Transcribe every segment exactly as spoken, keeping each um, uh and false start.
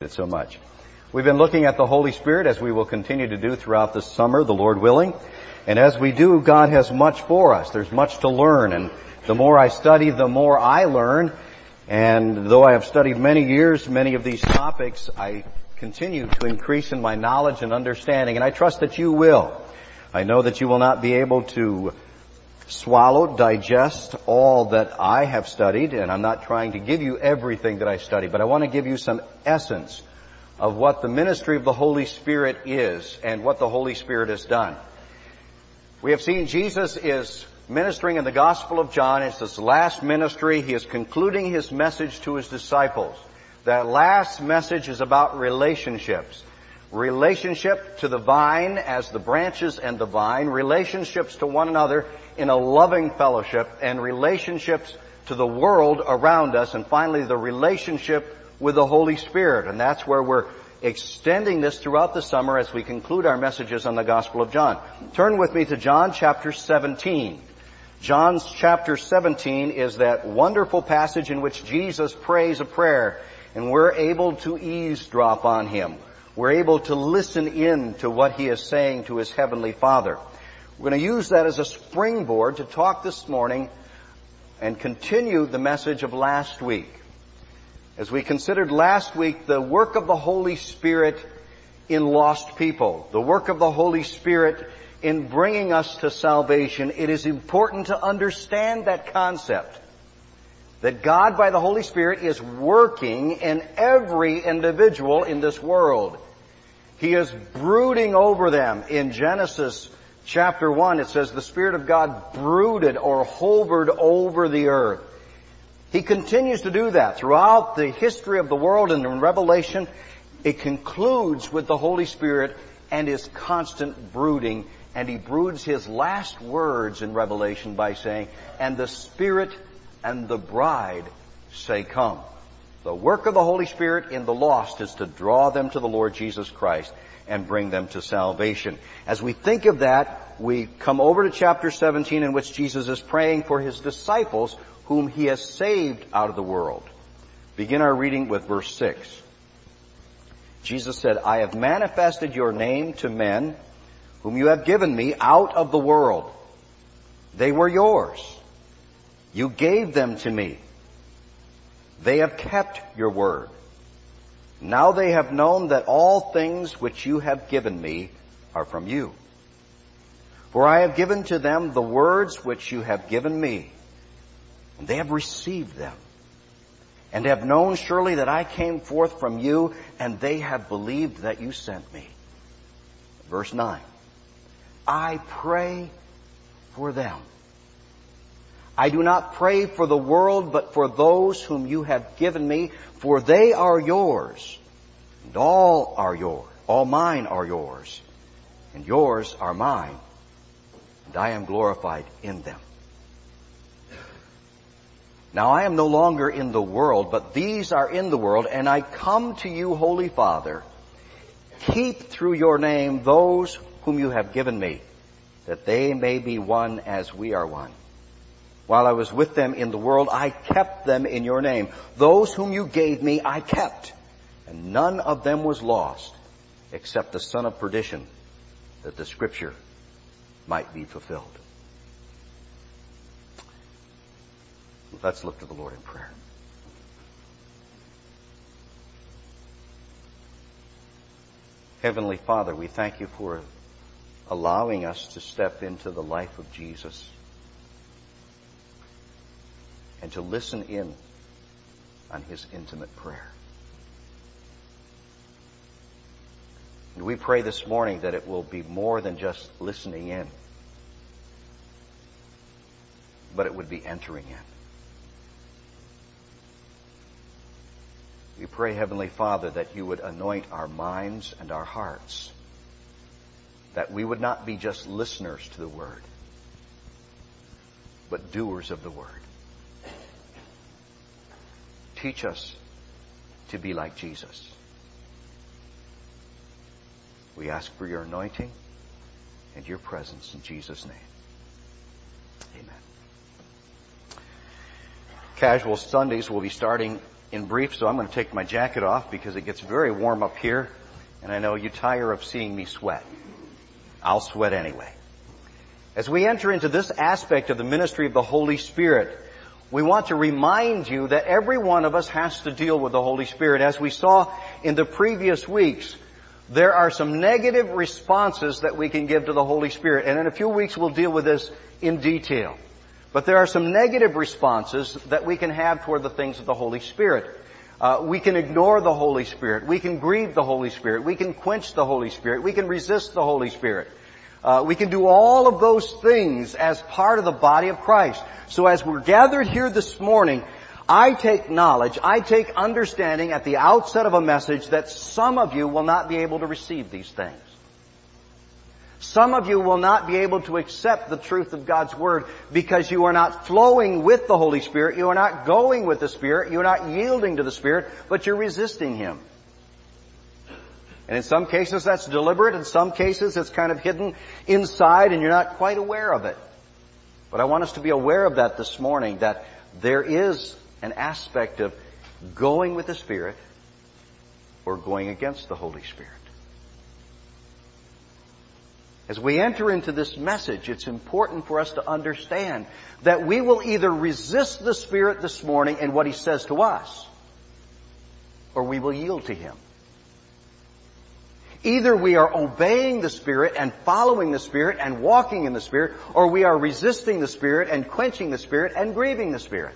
it so much. We've been looking at the Holy Spirit, as we will continue to do throughout the summer, the Lord willing. And as we do, God has much for us. There's much to learn. And the more I study, the more I learn. And though I have studied many years, many of these topics, I continue to increase in my knowledge and understanding. And I trust that you will. I know that you will not be able to swallow, digest all that I have studied, and I'm not trying to give you everything that I studied, but I want to give you some essence of what the ministry of the Holy Spirit is and what the Holy Spirit has done. We have seen Jesus is ministering in the Gospel of John. It's his last ministry. He is concluding his message to his disciples. That last message is about relationships. Relationship to the vine as the branches and the vine, relationships to one another in a loving fellowship, and relationships to the world around us, and finally the relationship with the Holy Spirit. And that's where we're extending this throughout the summer as we conclude our messages on the Gospel of John. Turn with me to John chapter seventeen. John's chapter seventeen is that wonderful passage in which Jesus prays a prayer, and we're able to eavesdrop on him. We're able to listen in to what he is saying to his heavenly Father. We're going to use that as a springboard to talk this morning and continue the message of last week. As we considered last week the work of the Holy Spirit in lost people, the work of the Holy Spirit in bringing us to salvation, it is important to understand that concept. That God, by the Holy Spirit, is working in every individual in this world. He is brooding over them. In Genesis chapter one, it says, the Spirit of God brooded or hovered over the earth. He continues to do that throughout the history of the world, and in Revelation, it concludes with the Holy Spirit and his constant brooding. And he broods his last words in Revelation by saying, and the Spirit and the bride say, come. The work of the Holy Spirit in the lost is to draw them to the Lord Jesus Christ and bring them to salvation. As we think of that, we come over to chapter seventeen, in which Jesus is praying for his disciples whom he has saved out of the world. Begin our reading with verse six. Jesus said, I have manifested your name to men whom you have given me out of the world. They were yours. You gave them to me. They have kept your word. Now they have known that all things which you have given me are from you. For I have given to them the words which you have given me, and they have received them, and have known surely that I came forth from you, and they have believed that you sent me. Verse nine. I pray for them. I do not pray for the world, but for those whom you have given me, for they are yours, and all are yours. All mine are yours, and yours are mine, and I am glorified in them. Now I am no longer in the world, but these are in the world, and I come to you, Holy Father. Keep through your name those whom you have given me, that they may be one as we are one. While I was with them in the world, I kept them in your name. Those whom you gave me, I kept, and none of them was lost, except the son of perdition, that the scripture might be fulfilled. Let's look to the Lord in prayer. Heavenly Father, we thank you for allowing us to step into the life of Jesus and to listen in on his intimate prayer. And we pray this morning that it will be more than just listening in, but it would be entering in. We pray, Heavenly Father, that you would anoint our minds and our hearts, that we would not be just listeners to the word, but doers of the word. Teach us to be like Jesus. We ask for your anointing and your presence in Jesus' name. Amen. Casual Sundays will be starting in brief, so I'm going to take my jacket off because it gets very warm up here, and I know you tire of seeing me sweat. I'll sweat anyway. As we enter into this aspect of the ministry of the Holy Spirit, we want to remind you that every one of us has to deal with the Holy Spirit. As we saw in the previous weeks, there are some negative responses that we can give to the Holy Spirit, and in a few weeks we'll deal with this in detail. But there are some negative responses that we can have toward the things of the Holy Spirit. Uh, we can ignore the Holy Spirit. We can grieve the Holy Spirit. We can quench the Holy Spirit. We can resist the Holy Spirit. Uh, we can do all of those things as part of the body of Christ. So as we're gathered here this morning, I take knowledge, I take understanding at the outset of a message that some of you will not be able to receive these things. Some of you will not be able to accept the truth of God's Word because you are not flowing with the Holy Spirit, you are not going with the Spirit, you are not yielding to the Spirit, but you're resisting Him. And in some cases that's deliberate, in some cases it's kind of hidden inside and you're not quite aware of it. But I want us to be aware of that this morning, that there is an aspect of going with the Spirit or going against the Holy Spirit. As we enter into this message, it's important for us to understand that we will either resist the Spirit this morning and what He says to us, or we will yield to Him. Either we are obeying the Spirit and following the Spirit and walking in the Spirit, or we are resisting the Spirit and quenching the Spirit and grieving the Spirit.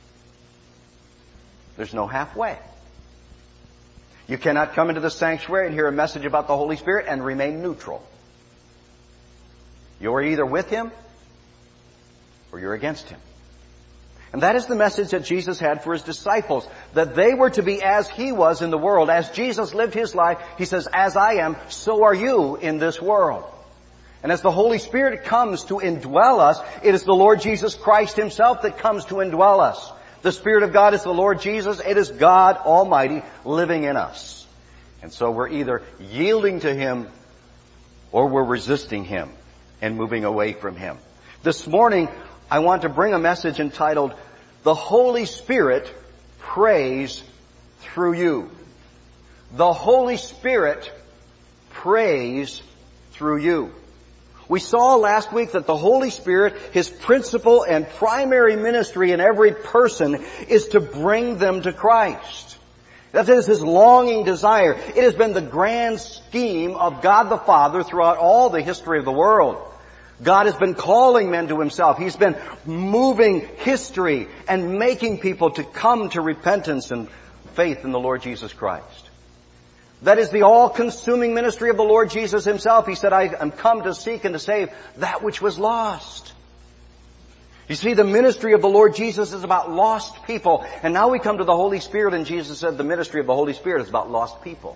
There's no halfway. You cannot come into the sanctuary and hear a message about the Holy Spirit and remain neutral. You're either with Him or you're against Him. And that is the message that Jesus had for His disciples, that they were to be as He was in the world. As Jesus lived His life, He says, as I am, so are you in this world. And as the Holy Spirit comes to indwell us, it is the Lord Jesus Christ Himself that comes to indwell us. The Spirit of God is the Lord Jesus. It is God Almighty living in us. And so we're either yielding to Him or we're resisting Him and moving away from Him. This morning, I want to bring a message entitled, The Holy Spirit Prays Through You. The Holy Spirit prays through you. We saw last week that the Holy Spirit, His principal and primary ministry in every person is to bring them to Christ. That is His longing desire. It has been the grand scheme of God the Father throughout all the history of the world. God has been calling men to Himself. He's been moving history and making people to come to repentance and faith in the Lord Jesus Christ. That is the all-consuming ministry of the Lord Jesus Himself. He said, I am come to seek and to save that which was lost. You see, the ministry of the Lord Jesus is about lost people. And now we come to the Holy Spirit, and Jesus said the ministry of the Holy Spirit is about lost people.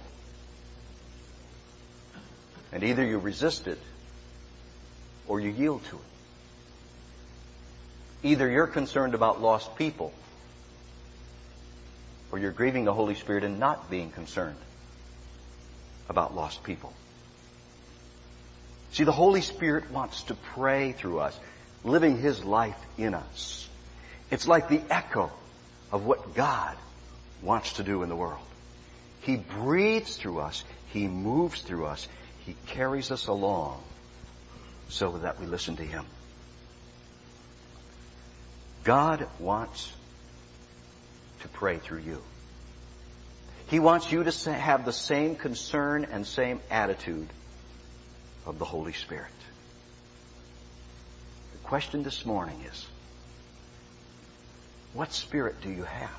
And either you resist it or you yield to it. Either you're concerned about lost people or you're grieving the Holy Spirit and not being concerned about lost people. See, the Holy Spirit wants to pray through us, living His life in us. It's like the echo of what God wants to do in the world. He breathes through us. He moves through us. He carries us along so that we listen to Him. God wants to pray through you. He wants you to have the same concern and same attitude of the Holy Spirit. The question this morning is, what spirit do you have?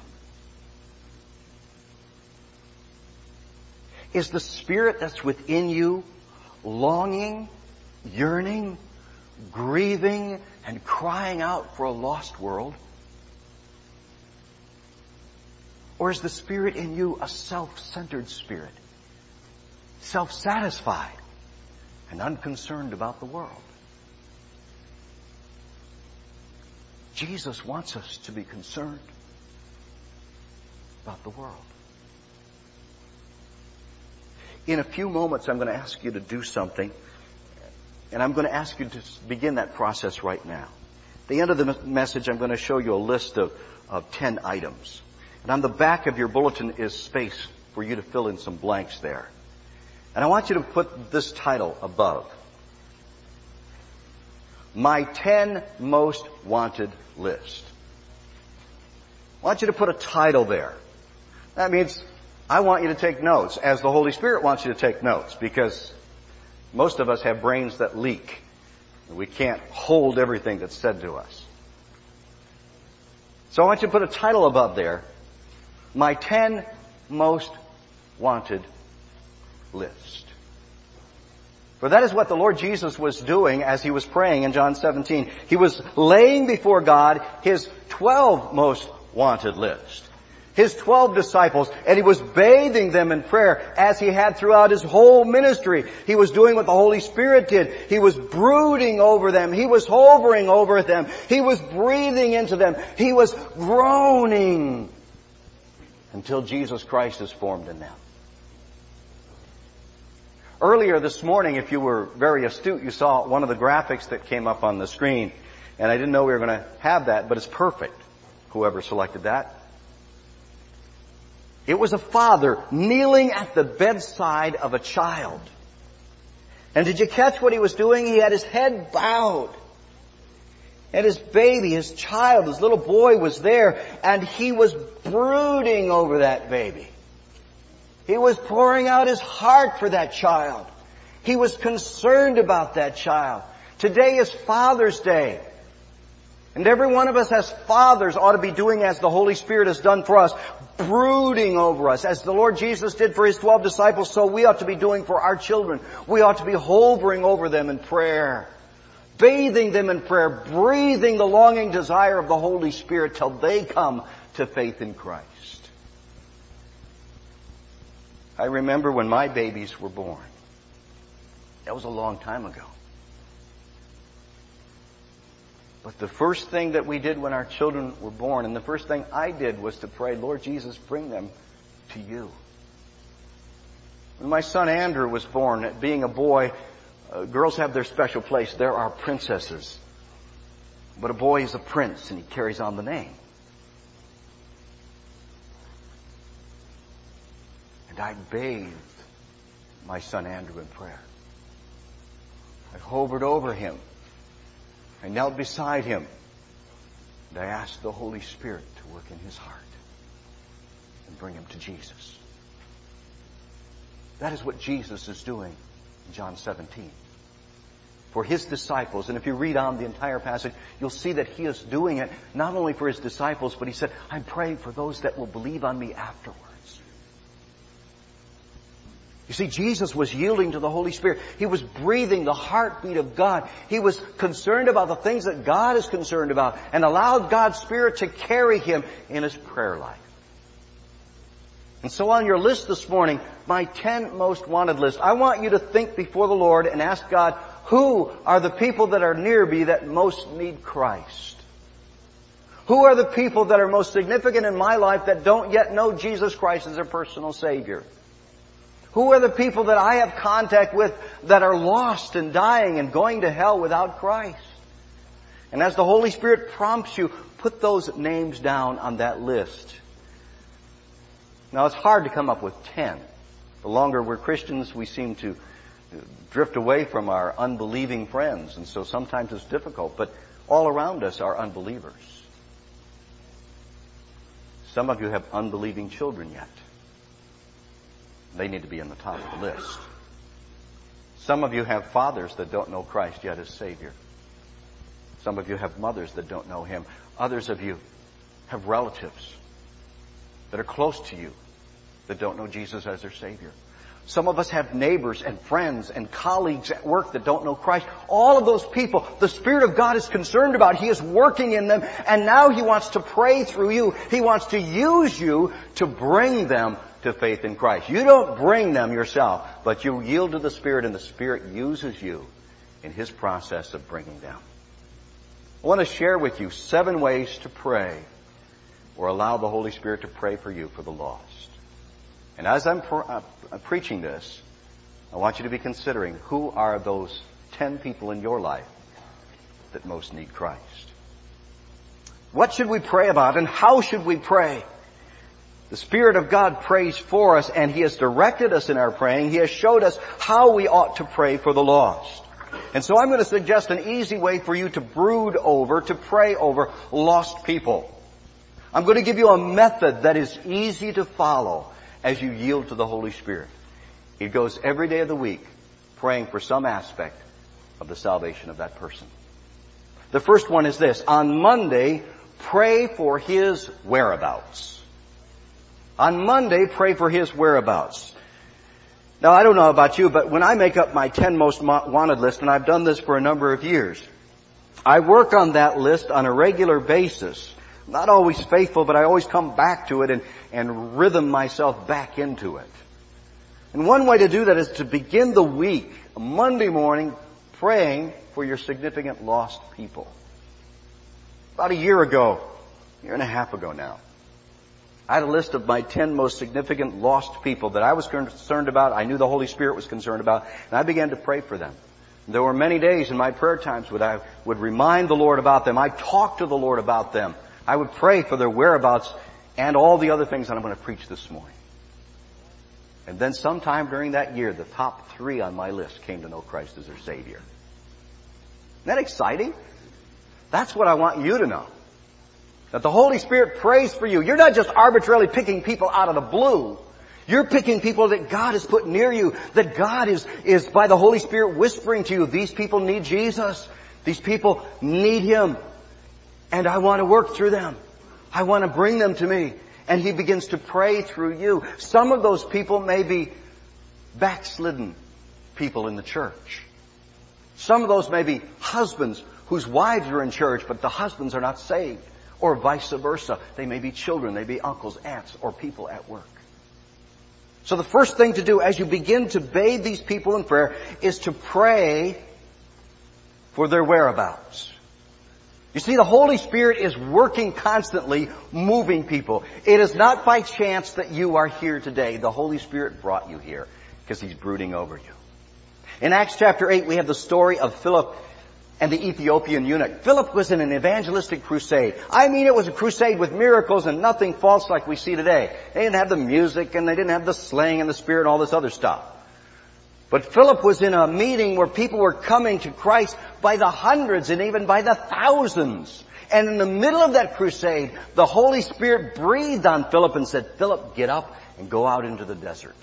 Is the spirit that's within you longing, yearning, grieving, and crying out for a lost world? Or is the Spirit in you a self-centered spirit, self-satisfied and unconcerned about the world? Jesus wants us to be concerned about the world. In a few moments, I'm going to ask you to do something, and I'm going to ask you to begin that process right now. At the end of the message, I'm going to show you a list of, of ten items. And on the back of your bulletin is space for you to fill in some blanks there. And I want you to put this title above. My ten most wanted list. I want you to put a title there. That means I want you to take notes, as the Holy Spirit wants you to take notes, because most of us have brains that leak. We can't hold everything that's said to us. So I want you to put a title above there. My ten most wanted list. For that is what the Lord Jesus was doing as He was praying in John seventeen. He was laying before God His twelve most wanted list. His twelve disciples, and He was bathing them in prayer as He had throughout His whole ministry. He was doing what the Holy Spirit did. He was brooding over them. He was hovering over them. He was breathing into them. He was groaning until Jesus Christ is formed in them. Earlier this morning, if you were very astute, you saw one of the graphics that came up on the screen. And I didn't know we were going to have that, but it's perfect, whoever selected that. It was a father kneeling at the bedside of a child. And did you catch what he was doing? He had his head bowed. And his baby, his child, his little boy was there, and he was brooding over that baby. He was pouring out his heart for that child. He was concerned about that child. Today is Father's Day. And every one of us as fathers ought to be doing as the Holy Spirit has done for us, brooding over us. As the Lord Jesus did for His twelve disciples, so we ought to be doing for our children. We ought to be hovering over them in prayer, bathing them in prayer, breathing the longing desire of the Holy Spirit till they come to faith in Christ. I remember when my babies were born. That was a long time ago. But the first thing that we did when our children were born, and the first thing I did, was to pray, Lord Jesus, bring them to You. When my son Andrew was born, being a boy, uh, girls have their special place. There are princesses. But a boy is a prince, and he carries on the name. And I bathed my son Andrew in prayer. I hovered over him. I knelt beside him. And I asked the Holy Spirit to work in his heart and bring him to Jesus. That is what Jesus is doing in John seventeen. For His disciples, and if you read on the entire passage, you'll see that He is doing it not only for His disciples, but He said, I'm praying for those that will believe on Me afterwards. You see, Jesus was yielding to the Holy Spirit. He was breathing the heartbeat of God. He was concerned about the things that God is concerned about and allowed God's Spirit to carry him in his prayer life. And so on your list this morning, my ten most wanted list, I want you to think before the Lord and ask God, who are the people that are near me that most need Christ? Who are the people that are most significant in my life that don't yet know Jesus Christ as their personal Savior? Who are the people that I have contact with that are lost and dying and going to hell without Christ? And as the Holy Spirit prompts you, put those names down on that list. Now, it's hard to come up with ten. The longer we're Christians, we seem to drift away from our unbelieving friends, and so sometimes it's difficult. But all around us are unbelievers. Some of you have unbelieving children yet. They need to be in the top of the list. Some of you have fathers that don't know Christ yet as Savior. Some of you have mothers that don't know Him. Others of you have relatives that are close to you that don't know Jesus as their Savior. Some of us have neighbors and friends and colleagues at work that don't know Christ. All of those people, the Spirit of God is concerned about. He is working in them, and now He wants to pray through you. He wants to use you to bring them to faith in Christ. You don't bring them yourself, but you yield to the Spirit, and the Spirit uses you in His process of bringing them. I want to share with you seven ways to pray or allow the Holy Spirit to pray for you for the lost. And as I'm pre- uh, preaching this, I want you to be considering who are those ten people in your life that most need Christ. What should we pray about, and how should we pray? The Spirit of God prays for us, and He has directed us in our praying. He has showed us how we ought to pray for the lost. And so I'm going to suggest an easy way for you to brood over, to pray over lost people. I'm going to give you a method that is easy to follow as you yield to the Holy Spirit. It goes every day of the week, praying for some aspect of the salvation of that person. The first one is this. On Monday, pray for his whereabouts. On Monday, pray for his whereabouts. Now, I don't know about you, but when I make up my ten most wanted list, and I've done this for a number of years, I work on that list on a regular basis. Not always faithful, but I always come back to it and, and rhythm myself back into it. And one way to do that is to begin the week, Monday morning, praying for your significant lost people. About a year ago, a year and a half ago now, I had a list of my ten most significant lost people that I was concerned about, I knew the Holy Spirit was concerned about, and I began to pray for them. There were many days in my prayer times when I would remind the Lord about them. I talked to the Lord about them. I would pray for their whereabouts and all the other things that I'm going to preach this morning. And then sometime during that year, the top three on my list came to know Christ as their Savior. Isn't that exciting? That's what I want you to know. That the Holy Spirit prays for you. You're not just arbitrarily picking people out of the blue. You're picking people that God has put near you. That God is, is by the Holy Spirit whispering to you, these people need Jesus. These people need Him. And I want to work through them. I want to bring them to me. And He begins to pray through you. Some of those people may be backslidden people in the church. Some of those may be husbands whose wives are in church, but the husbands are not saved. Or vice versa. They may be children, they may be uncles, aunts, or people at work. So the first thing to do as you begin to bathe these people in prayer is to pray for their whereabouts. You see, the Holy Spirit is working constantly, moving people. It is not by chance that you are here today. The Holy Spirit brought you here because He's brooding over you. In Acts chapter eight, we have the story of Philip and the Ethiopian eunuch. Philip was in an evangelistic crusade. I mean, it was a crusade with miracles and nothing false like we see today. They didn't have the music and they didn't have the slang and the Spirit and all this other stuff. But Philip was in a meeting where people were coming to Christ by the hundreds and even by the thousands. And in the middle of that crusade, the Holy Spirit breathed on Philip and said, Philip, get up and go out into the desert.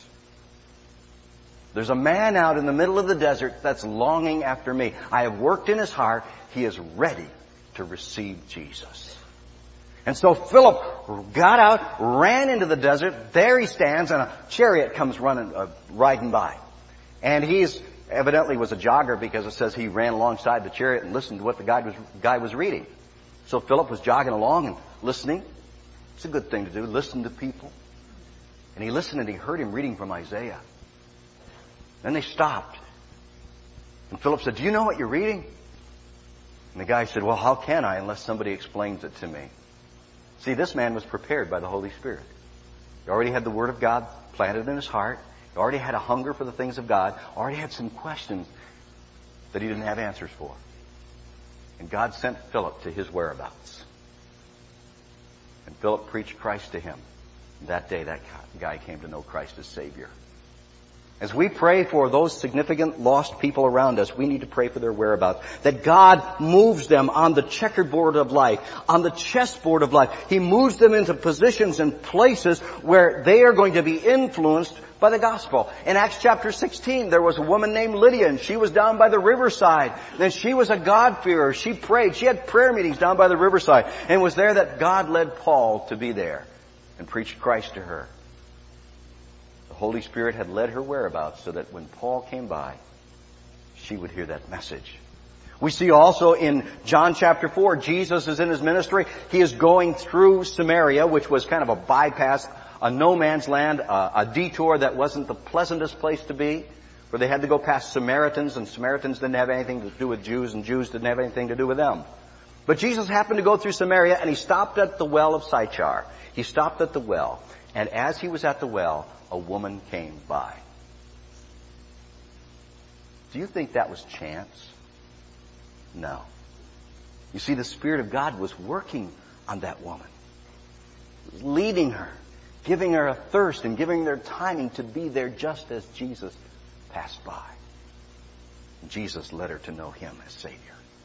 There's a man out in the middle of the desert that's longing after me. I have worked in his heart. He is ready to receive Jesus. And so Philip got out, ran into the desert. There he stands, and a chariot comes running, uh, riding by. And he's evidently was a jogger because it says he ran alongside the chariot and listened to what the guy was, guy was reading. So Philip was jogging along and listening. It's a good thing to do, listen to people. And he listened and he heard him reading from Isaiah. Then they stopped. And Philip said, do you know what you're reading? And the guy said, well, how can I unless somebody explains it to me? See, this man was prepared by the Holy Spirit. He already had the Word of God planted in his heart. He already had a hunger for the things of God. Already had some questions that he didn't have answers for. And God sent Philip to his whereabouts. And Philip preached Christ to him. And that day, that guy came to know Christ as Savior. As we pray for those significant lost people around us, we need to pray for their whereabouts. That God moves them on the checkerboard of life, on the chessboard of life. He moves them into positions and places where they are going to be influenced by the gospel. In Acts chapter sixteen, there was a woman named Lydia, and she was down by the riverside. And she was a God-fearer. She prayed. She had prayer meetings down by the riverside. And it was there that God led Paul to be there and preached Christ to her. The Holy Spirit had led her whereabouts so that when Paul came by, she would hear that message. We see also in John chapter four, Jesus is in His ministry. He is going through Samaria, which was kind of a bypass, a no man's land, a, a detour that wasn't the pleasantest place to be, where they had to go past Samaritans, and Samaritans didn't have anything to do with Jews, and Jews didn't have anything to do with them. But Jesus happened to go through Samaria, and He stopped at the well of Sychar. He stopped at the well, and as He was at the well, a woman came by. Do you think that was chance? No. You see, the Spirit of God was working on that woman. He was leading her. giving her a thirst and giving their timing to be there just as Jesus passed by. And Jesus led her to know Him as Savior.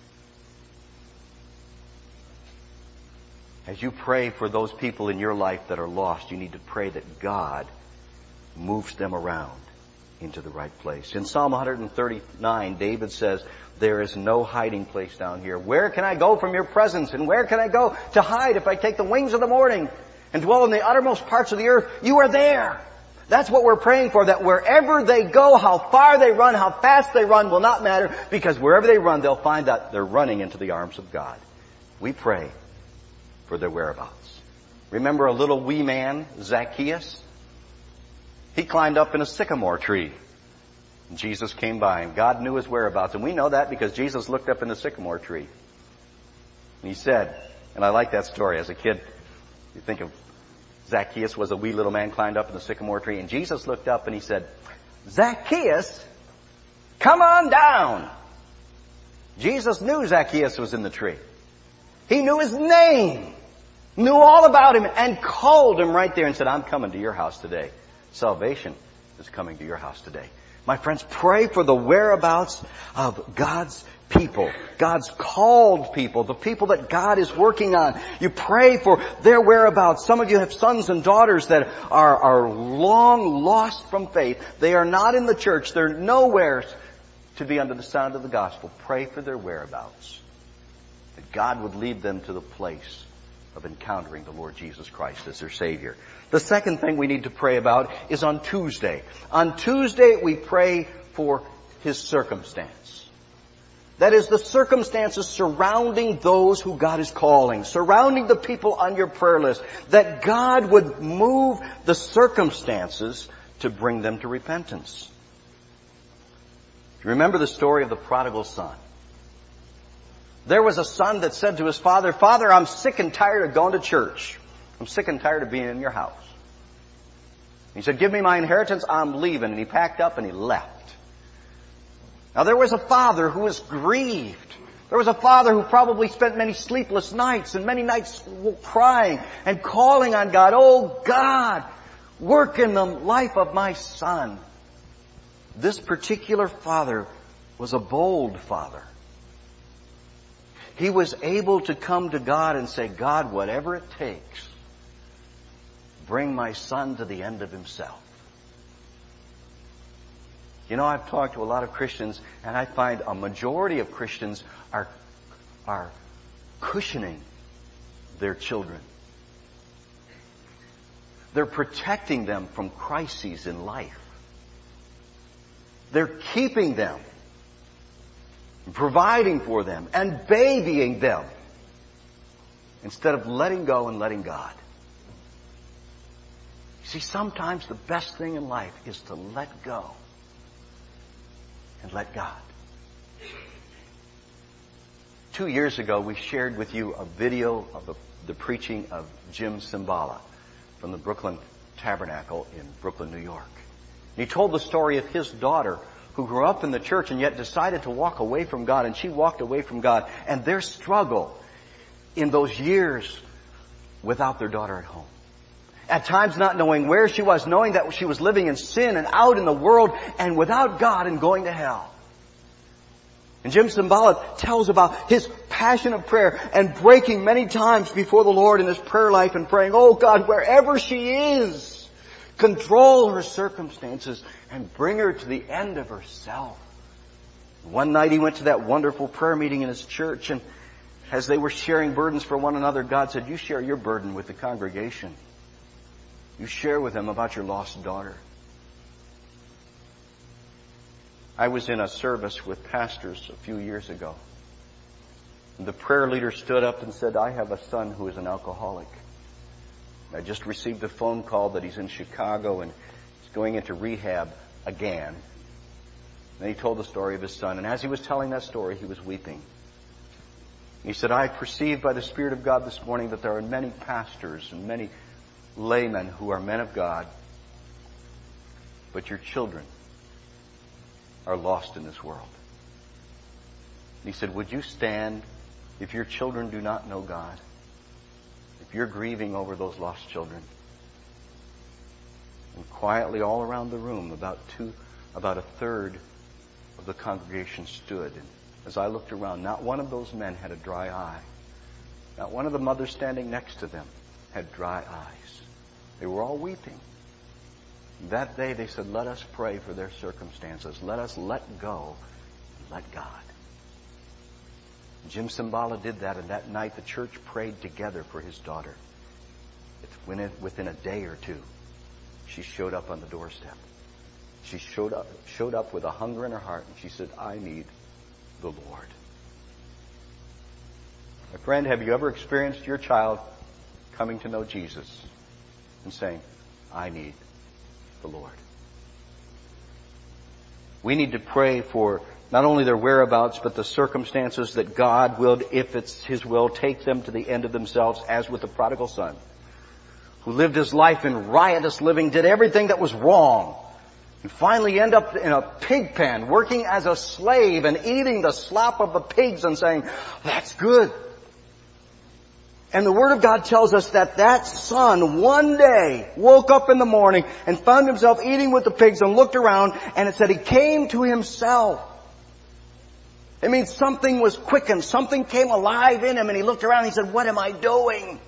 As you pray for those people in your life that are lost, you need to pray that God moves them around into the right place. In Psalm one thirty-nine, David says, there is no hiding place down here. Where can I go from your presence? And where can I go to hide if I take the wings of the morning and dwell in the uttermost parts of the earth? You are there. That's what we're praying for, that wherever they go, how far they run, how fast they run will not matter, because wherever they run, they'll find that they're running into the arms of God. We pray for their whereabouts. Remember a little wee man, Zacchaeus? He climbed up in a sycamore tree. And Jesus came by, and God knew his whereabouts. And we know that because Jesus looked up in the sycamore tree. And He said, and I like that story. As a kid, you think of Zacchaeus was a wee little man climbed up in the sycamore tree. And Jesus looked up and He said, Zacchaeus, come on down. Jesus knew Zacchaeus was in the tree. He knew his name, knew all about him, and called him right there and said, I'm coming to your house today. Salvation is coming to your house today. My friends, pray for the whereabouts of God's people, God's called people, the people that God is working on. You pray for their whereabouts. Some of you have sons and daughters that are, are long lost from faith. They are not in the church. They're nowhere to be under the sound of the gospel. Pray for their whereabouts, that God would lead them to the place of encountering the Lord Jesus Christ as their Savior. The second thing we need to pray about is on Tuesday. On Tuesday, we pray for His circumstance. That is, the circumstances surrounding those who God is calling, surrounding the people on your prayer list, that God would move the circumstances to bring them to repentance. Remember the story of the prodigal son. There was a son that said to his father, Father, I'm sick and tired of going to church. I'm sick and tired of being in your house. He said, give me my inheritance, I'm leaving. And he packed up and he left. Now there was a father who was grieved. There was a father who probably spent many sleepless nights and many nights crying and calling on God. Oh God, work in the life of my son. This particular father was a bold father. He was able to come to God and say, God, whatever it takes, bring my son to the end of himself. You know, I've talked to a lot of Christians, and I find a majority of Christians are, are cushioning their children. They're protecting them from crises in life. They're keeping them, providing for them, and babying them, instead of letting go and letting God. See, sometimes the best thing in life is to let go and let God. Two years ago, we shared with you a video of the, the preaching of Jim Cymbala from the Brooklyn Tabernacle in Brooklyn, New York. And he told the story of his daughter who grew up in the church and yet decided to walk away from God, and she walked away from God, and their struggle in those years without their daughter at home. At times not knowing where she was, knowing that she was living in sin and out in the world and without God and going to hell. And Jim Cymbala tells about his passion of prayer and breaking many times before the Lord in his prayer life and praying, oh God, wherever she is, control her circumstances and bring her to the end of herself. One night he went to that wonderful prayer meeting in his church, and as they were sharing burdens for one another, God said, you share your burden with the congregation. You share with them about your lost daughter. I was in a service with pastors a few years ago. The prayer leader stood up and said, I have a son who is an alcoholic. I just received a phone call that he's in Chicago and he's going into rehab again. And he told the story of his son. And as he was telling that story, he was weeping. He said, I perceive by the Spirit of God this morning that there are many pastors and many laymen who are men of God, but your children are lost in this world. And he said, would you stand if your children do not know God? If you're grieving over those lost children, quietly all around the room, about two, about a third of the congregation stood. And as I looked around, not one of those men had a dry eye. Not one of the mothers standing next to them had dry eyes. They were all weeping. That day they said, let us pray for their circumstances. Let us let go and let God. Jim Simbala did that, and that night the church prayed together for his daughter. Within a day or two, she showed up on the doorstep. She showed up, showed up with a hunger in her heart, and she said, I need the Lord. My friend, have you ever experienced your child coming to know Jesus and saying, I need the Lord? We need to pray for not only their whereabouts, but the circumstances that God will, if it's His will, take them to the end of themselves, as with the prodigal son, who lived his life in riotous living, did everything that was wrong, and finally end up in a pig pen, working as a slave and eating the slop of the pigs and saying, that's good. And the Word of God tells us that that son one day woke up in the morning and found himself eating with the pigs and looked around, and it said he came to himself. It means something was quickened, something came alive in him, and he looked around and he said, what am I doing?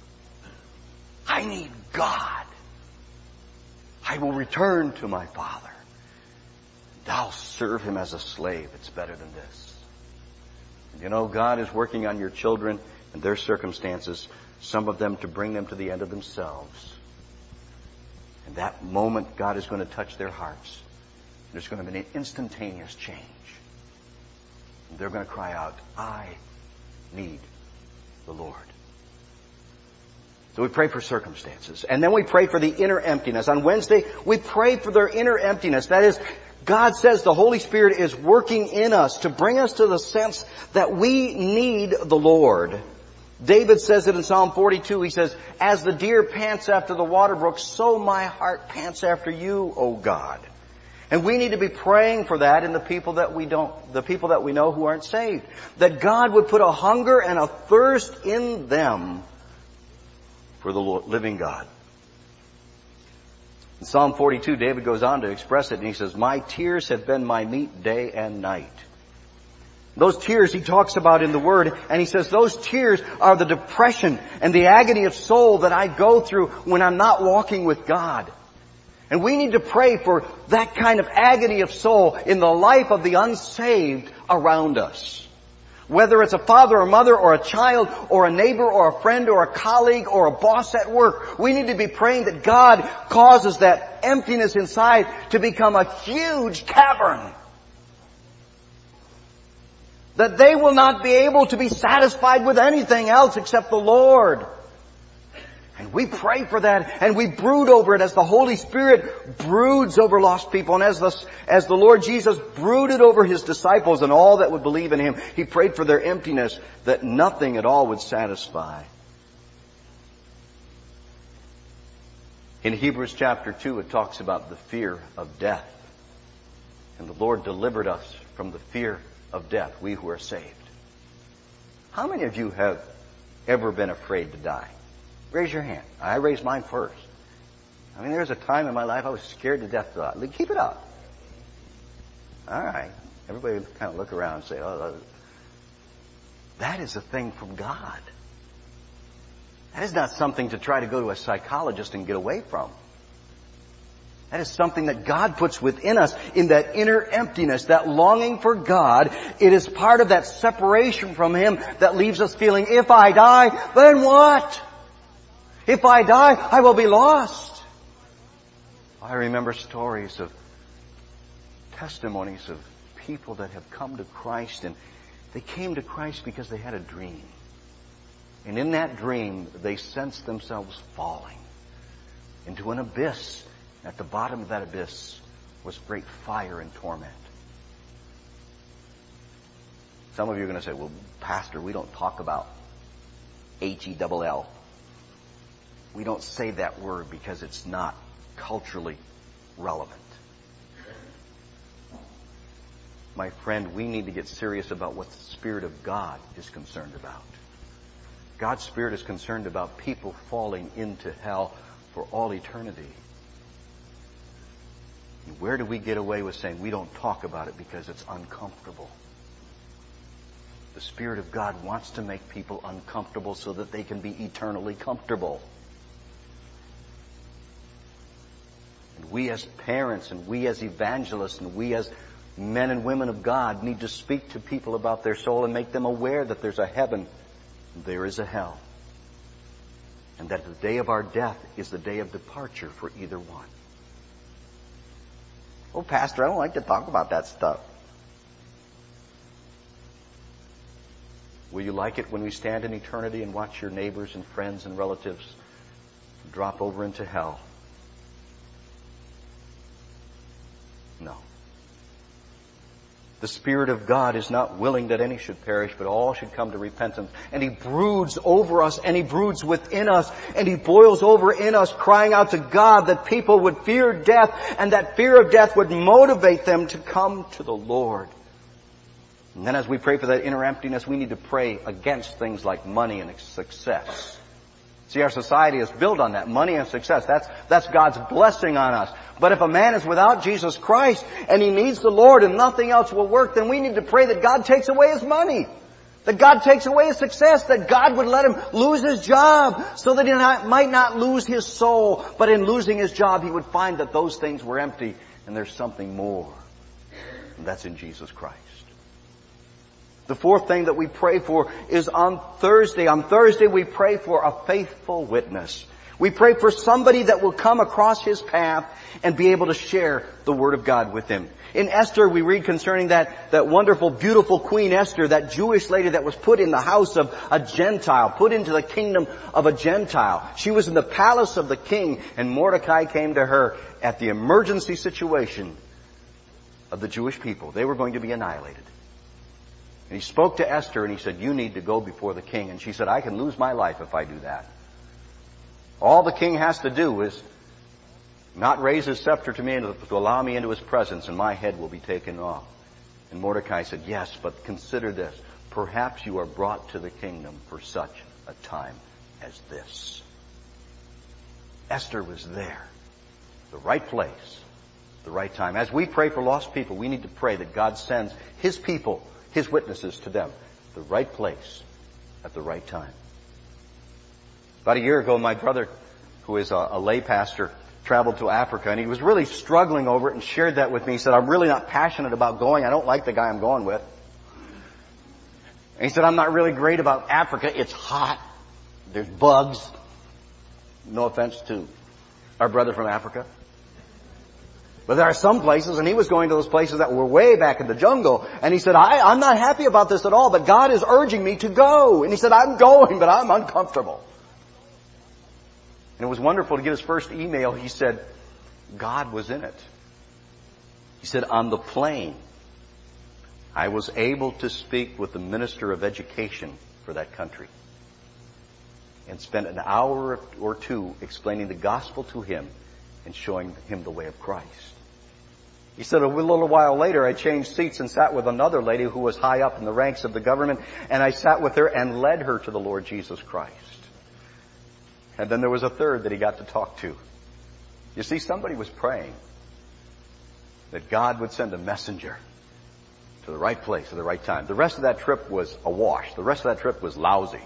I need God. I will return to my Father. And I'll serve Him as a slave. It's better than this. And you know, God is working on your children and their circumstances, some of them to bring them to the end of themselves. And that moment, God is going to touch their hearts. There's going to be an instantaneous change. And they're going to cry out, I need the Lord. So we pray for circumstances. And then we pray for the inner emptiness. On Wednesday, we pray for their inner emptiness. That is, God says the Holy Spirit is working in us to bring us to the sense that we need the Lord. David says it in Psalm forty-two. He says, as the deer pants after the water brook, so my heart pants after you, O God. And we need to be praying for that in the people that we don't, the people that we know who aren't saved. That God would put a hunger and a thirst in them for the living God. In Psalm forty-two, David goes on to express it, and he says, my tears have been my meat day and night. Those tears he talks about in the Word, and he says those tears are the depression and the agony of soul that I go through when I'm not walking with God. And we need to pray for that kind of agony of soul in the life of the unsaved around us. Whether it's a father or mother or a child or a neighbor or a friend or a colleague or a boss at work, we need to be praying that God causes that emptiness inside to become a huge cavern. That they will not be able to be satisfied with anything else except the Lord. And we pray for that, and we brood over it as the Holy Spirit broods over lost people. And as the, as the Lord Jesus brooded over His disciples and all that would believe in Him, He prayed for their emptiness, that nothing at all would satisfy. In Hebrews chapter two, it talks about the fear of death. And the Lord delivered us from the fear of death, we who are saved. How many of you have ever been afraid to die? Raise your hand. I raised mine first. I mean, there was a time in my life I was scared to death. Keep it up. All right. Everybody kind of look around and say, oh, that is a thing from God. That is not something to try to go to a psychologist and get away from. That is something that God puts within us in that inner emptiness, that longing for God. It is part of that separation from Him that leaves us feeling, if I die, then what? If I die, I will be lost. I remember stories of testimonies of people that have come to Christ, and they came to Christ because they had a dream. And in that dream, they sensed themselves falling into an abyss. At the bottom of that abyss was great fire and torment. Some of you are going to say, well, Pastor, we don't talk about H E L L. We don't say that word because it's not culturally relevant. My friend, we need to get serious about what the Spirit of God is concerned about. God's Spirit is concerned about people falling into hell for all eternity. And where do we get away with saying we don't talk about it because it's uncomfortable? The Spirit of God wants to make people uncomfortable so that they can be eternally comfortable. And we as parents and we as evangelists and we as men and women of God need to speak to people about their soul and make them aware that there's a heaven and there is a hell. And that the day of our death is the day of departure for either one. Oh, Pastor, I don't like to talk about that stuff. Will you like it when we stand in eternity and watch your neighbors and friends and relatives drop over into hell? No. The Spirit of God is not willing that any should perish, but all should come to repentance. And He broods over us, and He broods within us, and He boils over in us, crying out to God that people would fear death, and that fear of death would motivate them to come to the Lord. And then as we pray for that inner emptiness, we need to pray against things like money and success. See, our society is built on that, money and success. That's, that's God's blessing on us. But if a man is without Jesus Christ and he needs the Lord and nothing else will work, then we need to pray that God takes away his money. That God takes away his success. That God would let him lose his job so that he not, might not lose his soul. But in losing his job, he would find that those things were empty and there's something more. And that's in Jesus Christ. The fourth thing that we pray for is on Thursday. On Thursday we pray for a faithful witness. We pray for somebody that will come across his path and be able to share the Word of God with him. In Esther we read concerning that, that wonderful, beautiful Queen Esther, that Jewish lady that was put in the house of a Gentile, put into the kingdom of a Gentile. She was in the palace of the king, and Mordecai came to her at the emergency situation of the Jewish people. They were going to be annihilated. And he spoke to Esther and he said, you need to go before the king. And she said, I can lose my life if I do that. All the king has to do is not raise his scepter to me and to allow me into his presence, and my head will be taken off. And Mordecai said, yes, but consider this. Perhaps you are brought to the kingdom for such a time as this. Esther was there. The right place, the right time. As we pray for lost people, we need to pray that God sends His people, His witnesses to them, the right place at the right time. About a year ago, my brother, who is a, a lay pastor, traveled to Africa, and he was really struggling over it and shared that with me. He said, I'm really not passionate about going. I don't like the guy I'm going with. And he said, I'm not really great about Africa. It's hot. There's bugs. No offense to our brother from Africa. But there are some places, and he was going to those places that were way back in the jungle, and he said, I, I'm not happy about this at all, but God is urging me to go. And he said, I'm going, but I'm uncomfortable. And it was wonderful to get his first email. He said, God was in it. He said, on the plane, I was able to speak with the Minister of Education for that country and spent an hour or two explaining the gospel to him and showing him the way of Christ. He said, a little while later, I changed seats and sat with another lady who was high up in the ranks of the government, and I sat with her and led her to the Lord Jesus Christ. And then there was a third that he got to talk to. You see, somebody was praying that God would send a messenger to the right place at the right time. The rest of that trip was a wash. The rest of that trip was lousy.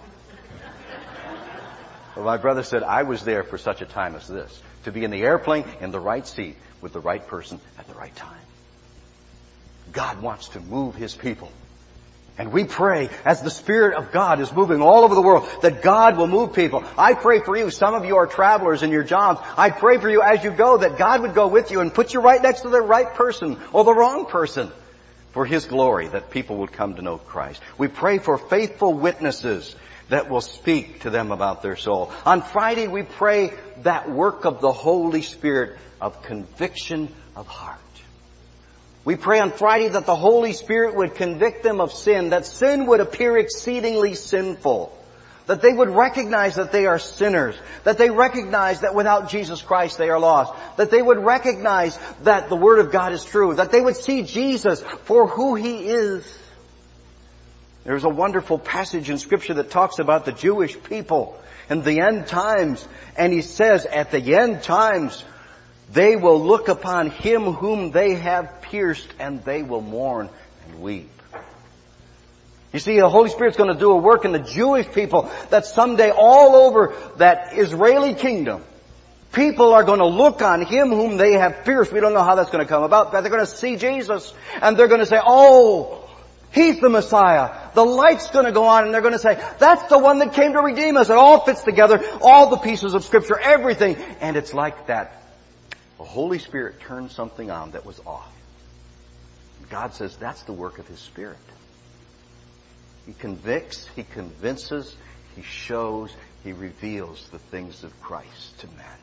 But my brother said, I was there for such a time as this, to be in the airplane in the right seat with the right person at the right time. God wants to move His people. And we pray, as the Spirit of God is moving all over the world, that God will move people. I pray for you. Some of you are travelers in your jobs. I pray for you as you go that God would go with you and put you right next to the right person or the wrong person for His glory, that people would come to know Christ. We pray for faithful witnesses that will speak to them about their soul. On Friday, we pray that work of the Holy Spirit of conviction of heart. We pray on Friday that the Holy Spirit would convict them of sin, that sin would appear exceedingly sinful, that they would recognize that they are sinners, that they recognize that without Jesus Christ they are lost, that they would recognize that the Word of God is true, that they would see Jesus for who He is. There's a wonderful passage in Scripture that talks about the Jewish people and the end times, and He says at the end times, They will look upon him whom they have pierced, and they will mourn and weep. You see, the Holy Spirit's going to do a work in the Jewish people that someday all over that Israeli kingdom, people are going to look on him whom they have pierced. We don't know how that's going to come about, but they're going to see Jesus, and they're going to say, oh, he's the Messiah. The light's going to go on, and they're going to say, that's the one that came to redeem us. It all fits together, all the pieces of Scripture, everything. And it's like that. The Holy Spirit turned something on that was off. God says that's the work of His Spirit. He convicts, He convinces, He shows, He reveals the things of Christ to men.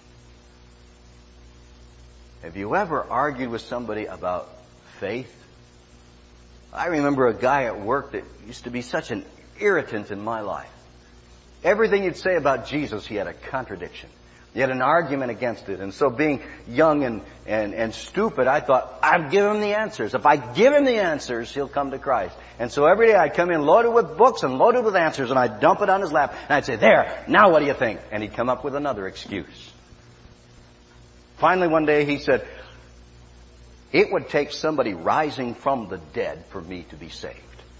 Have you ever argued with somebody about faith? I remember a guy at work that used to be such an irritant in my life. Everything you'd say about Jesus, he had a contradiction. He had an argument against it. And so being young and, and, and stupid, I thought, I'd give him the answers. If I give him the answers, he'll come to Christ. And so every day I'd come in loaded with books and loaded with answers, and I'd dump it on his lap. And I'd say, there, now what do you think? And he'd come up with another excuse. Finally one day he said, it would take somebody rising from the dead for me to be saved.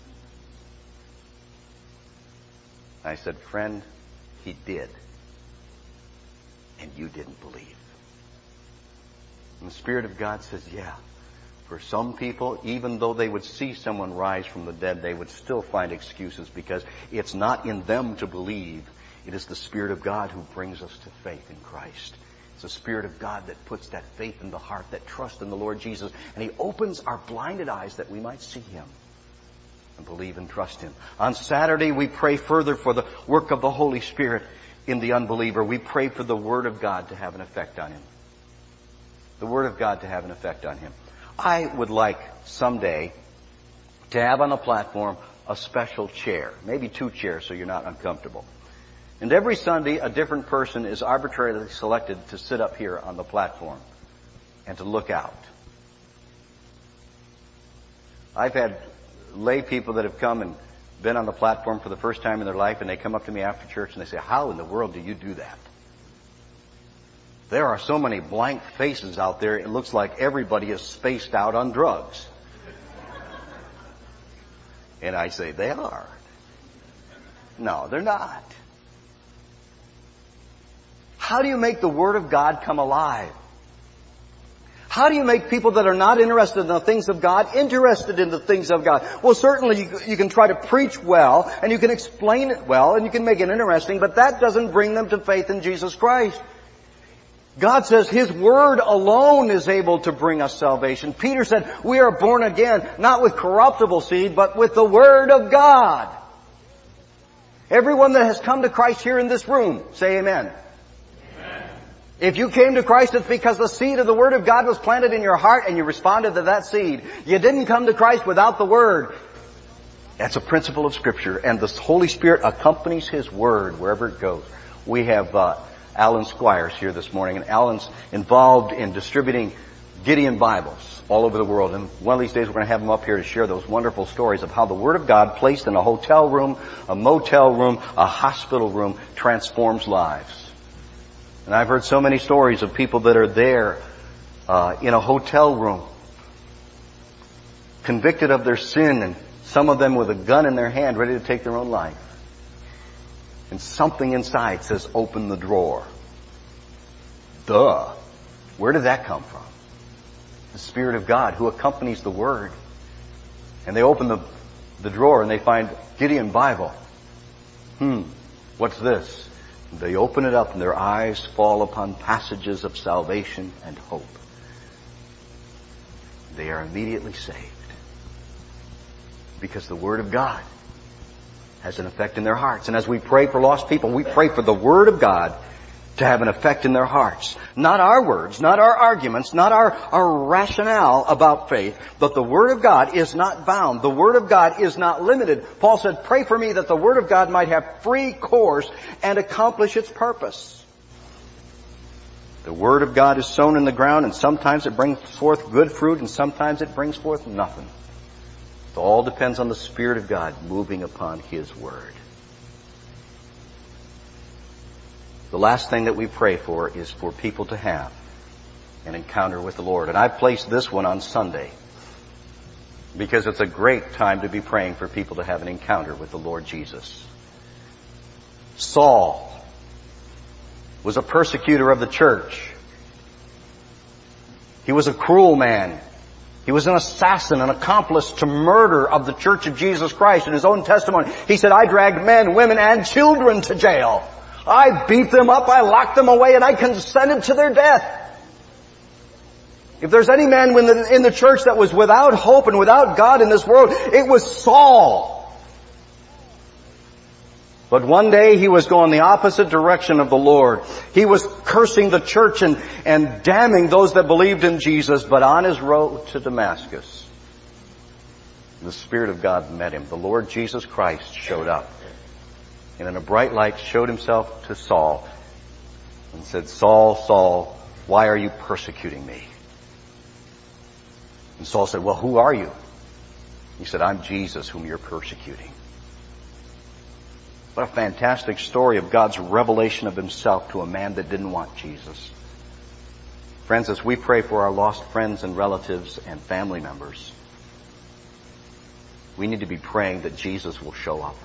I said, friend, he did. And you didn't believe. And the Spirit of God says, yeah, for some people, even though they would see someone rise from the dead, they would still find excuses because it's not in them to believe. It is the Spirit of God who brings us to faith in Christ. It's the Spirit of God that puts that faith in the heart, that trust in the Lord Jesus, and He opens our blinded eyes that we might see Him and believe and trust Him. On Saturday, we pray further for the work of the Holy Spirit in the unbeliever. We pray for the Word of God to have an effect on him. The Word of God to have an effect on him. I would like someday to have on the platform a special chair, maybe two chairs so you're not uncomfortable. And every Sunday, a different person is arbitrarily selected to sit up here on the platform and to look out. I've had lay people that have come and been on the platform for the first time in their life, and they come up to me after church and they say, how in the world do you do that? There are so many blank faces out there, it looks like everybody is spaced out on drugs. And I say, they are. No, they're not. How do you make the Word of God come alive? How do you make people that are not interested in the things of God interested in the things of God? Well, certainly you, you can try to preach well, and you can explain it well, and you can make it interesting, but that doesn't bring them to faith in Jesus Christ. God says His Word alone is able to bring us salvation. Peter said, we are born again, not with corruptible seed, but with the Word of God. Everyone that has come to Christ here in this room, say amen. If you came to Christ, it's because the seed of the Word of God was planted in your heart and you responded to that seed. You didn't come to Christ without the Word. That's a principle of Scripture, and the Holy Spirit accompanies His Word wherever it goes. We have uh, Alan Squires here this morning, and Alan's involved in distributing Gideon Bibles all over the world. And one of these days we're going to have him up here to share those wonderful stories of how the Word of God placed in a hotel room, a motel room, a hospital room transforms lives. And I've heard so many stories of people that are there uh, in a hotel room, convicted of their sin, and some of them with a gun in their hand ready to take their own life. And something inside says, open the drawer. Duh. Where did that come from? The Spirit of God who accompanies the Word. And they open the, the drawer and they find Gideon Bible. Hmm, what's this? They open it up and their eyes fall upon passages of salvation and hope. They are immediately saved. Because the Word of God has an effect in their hearts. And as we pray for lost people, we pray for the Word of God to have an effect in their hearts. Not our words, not our arguments, not our, our rationale about faith, but the Word of God is not bound. The Word of God is not limited. Paul said, pray for me that the Word of God might have free course and accomplish its purpose. The Word of God is sown in the ground, and sometimes it brings forth good fruit, and sometimes it brings forth nothing. It all depends on the Spirit of God moving upon His Word. The last thing that we pray for is for people to have an encounter with the Lord. And I've placed this one on Sunday because it's a great time to be praying for people to have an encounter with the Lord Jesus. Saul was a persecutor of the church. He was a cruel man. He was an assassin, an accomplice to murder of the Church of Jesus Christ. In his own testimony, he said, I dragged men, women, and children to jail. I beat them up, I locked them away, and I consented to their death. If there's any man in the church that was without hope and without God in this world, it was Saul. But one day he was going the opposite direction of the Lord. He was cursing the church and, and damning those that believed in Jesus. But on his road to Damascus, the Spirit of God met him. The Lord Jesus Christ showed up. And in a bright light showed himself to Saul and said, Saul, Saul, why are you persecuting me? And Saul said, well, who are you? He said, I'm Jesus whom you're persecuting. What a fantastic story of God's revelation of himself to a man that didn't want Jesus. Friends, as we pray for our lost friends and relatives and family members, we need to be praying that Jesus will show up.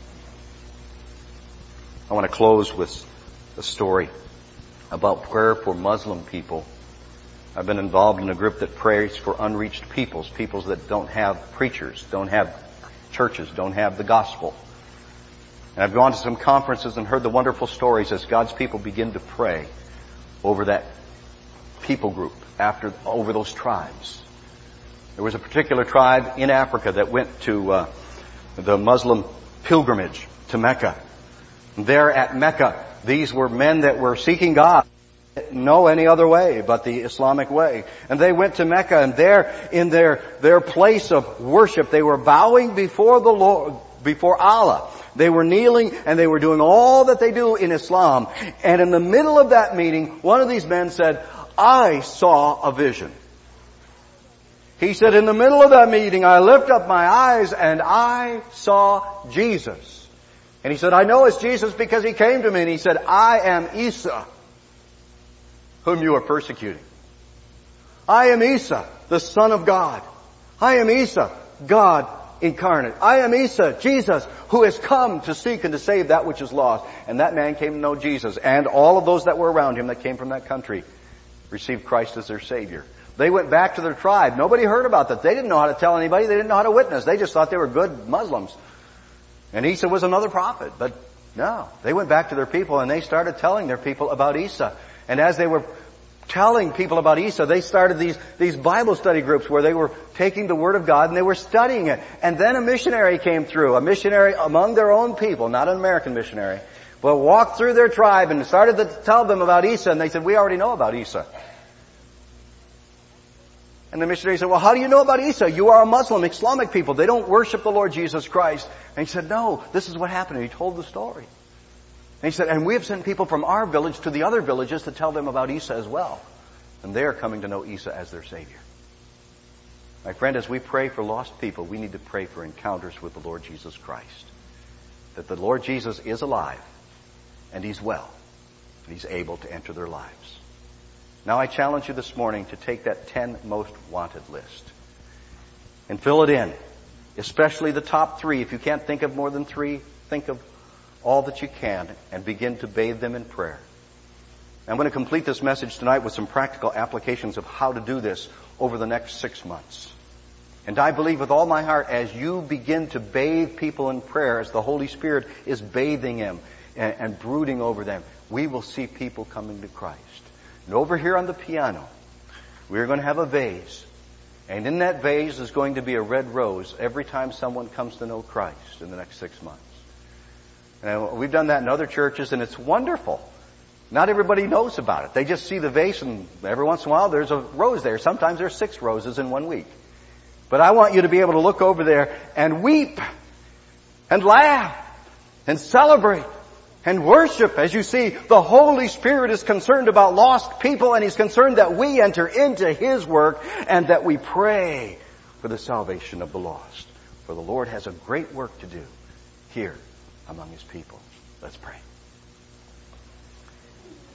I want to close with a story about prayer for Muslim people. I've been involved in a group that prays for unreached peoples, peoples that don't have preachers, don't have churches, don't have the gospel. And I've gone to some conferences and heard the wonderful stories as God's people begin to pray over that people group, after over those tribes. There was a particular tribe in Africa that went to uh, the Muslim pilgrimage to Mecca. And there at Mecca, these were men that were seeking God. No any other way but the Islamic way. And they went to Mecca, and there in their, their place of worship, they were bowing before the Lord, before Allah. They were kneeling and they were doing all that they do in Islam. And in the middle of that meeting, one of these men said, I saw a vision. He said, in the middle of that meeting, I lift up my eyes and I saw Jesus. And he said, I know it's Jesus because he came to me and he said, I am Isa, whom you are persecuting. I am Isa, the Son of God. I am Isa, God incarnate. I am Isa, Jesus, who has come to seek and to save that which is lost. And that man came to know Jesus. And all of those that were around him that came from that country received Christ as their Savior. They went back to their tribe. Nobody heard about that. They didn't know how to tell anybody. They didn't know how to witness. They just thought they were good Muslims. And Isa was another prophet. But no, they went back to their people and they started telling their people about Isa. And as they were telling people about Isa, they started these, these Bible study groups where they were taking the Word of God and they were studying it. And then a missionary came through, a missionary among their own people, not an American missionary, but walked through their tribe and started to tell them about Isa. And they said, we already know about Isa. And the missionary said, well, how do you know about Isa? You are a Muslim, Islamic people. They don't worship the Lord Jesus Christ. And he said, no, this is what happened. And he told the story. And he said, and we have sent people from our village to the other villages to tell them about Isa as well. And they are coming to know Isa as their Savior. My friend, as we pray for lost people, we need to pray for encounters with the Lord Jesus Christ. That the Lord Jesus is alive, and He's well, and He's able to enter their lives. Now I challenge you this morning to take that ten most wanted list and fill it in, especially the top three. If you can't think of more than three, think of all that you can and begin to bathe them in prayer. I'm going to complete this message tonight with some practical applications of how to do this over the next six months. And I believe with all my heart, as you begin to bathe people in prayer, as the Holy Spirit is bathing them and, and brooding over them, we will see people coming to Christ. And over here on the piano, we're going to have a vase. And in that vase is going to be a red rose every time someone comes to know Christ in the next six months. And we've done that in other churches, and it's wonderful. Not everybody knows about it. They just see the vase, and every once in a while there's a rose there. Sometimes there's six roses in one week. But I want you to be able to look over there and weep and laugh and celebrate and worship as you see the Holy Spirit is concerned about lost people, and He's concerned that we enter into His work and that we pray for the salvation of the lost. For the Lord has a great work to do here among His people. Let's pray.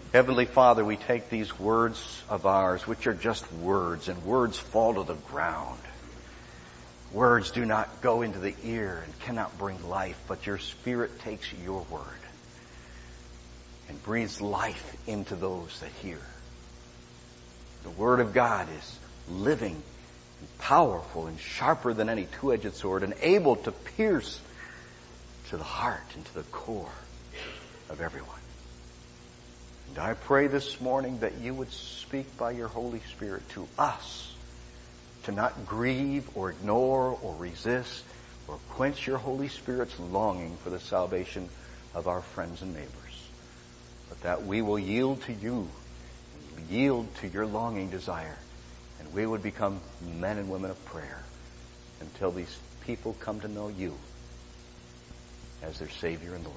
Heavenly Father, we take these words of ours, which are just words, and words fall to the ground. Words do not go into the ear and cannot bring life, but your Spirit takes your word and breathes life into those that hear. The Word of God is living and powerful and sharper than any two-edged sword and able to pierce to the heart and to the core of everyone. And I pray this morning that you would speak by your Holy Spirit to us, to not grieve or ignore or resist or quench your Holy Spirit's longing for the salvation of our friends and neighbors, but that we will yield to you, yield to your longing desire, and we would become men and women of prayer until these people come to know you as their Savior and Lord.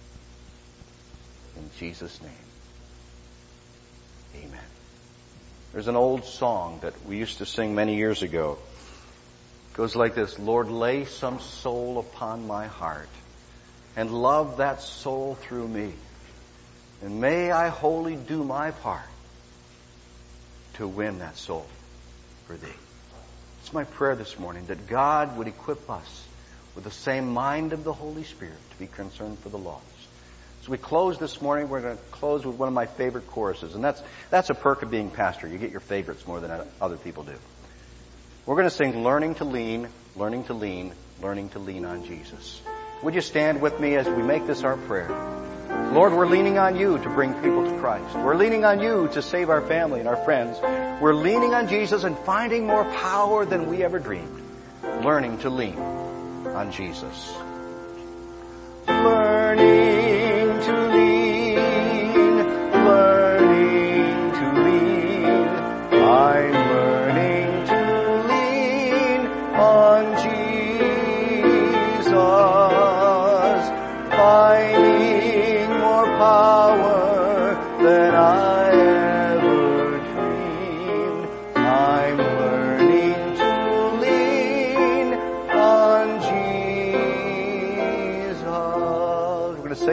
In Jesus' name, amen. There's an old song that we used to sing many years ago. It goes like this: Lord, lay some soul upon my heart, and love that soul through me, and may I wholly do my part to win that soul for thee. It's my prayer this morning that God would equip us with the same mind of the Holy Spirit to be concerned for the lost. As we close this morning, we're going to close with one of my favorite choruses, and that's that's a perk of being pastor. You get your favorites more than other people do. We're going to sing Learning to Lean, Learning to Lean, Learning to Lean on Jesus. Would you stand with me as we make this our prayer? Lord, we're leaning on you to bring people to Christ. We're leaning on you to save our family and our friends. We're leaning on Jesus and finding more power than we ever dreamed. Learning to lean on Jesus. Learning